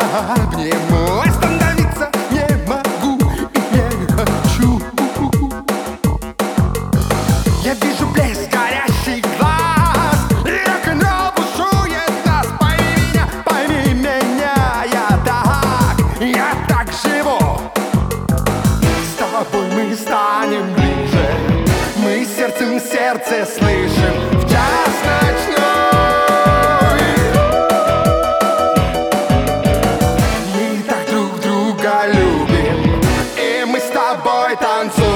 обниму. Остановиться не могу и не хочу. Я вижу блеск горящих глаз, и рок-н-ролл бушует в нас. Пойми меня, я так живу. С тобой мы станем ближе, мы сердцем сердце слышим в час ночной. Мы так друг друга любим, и мы с тобой танцуем.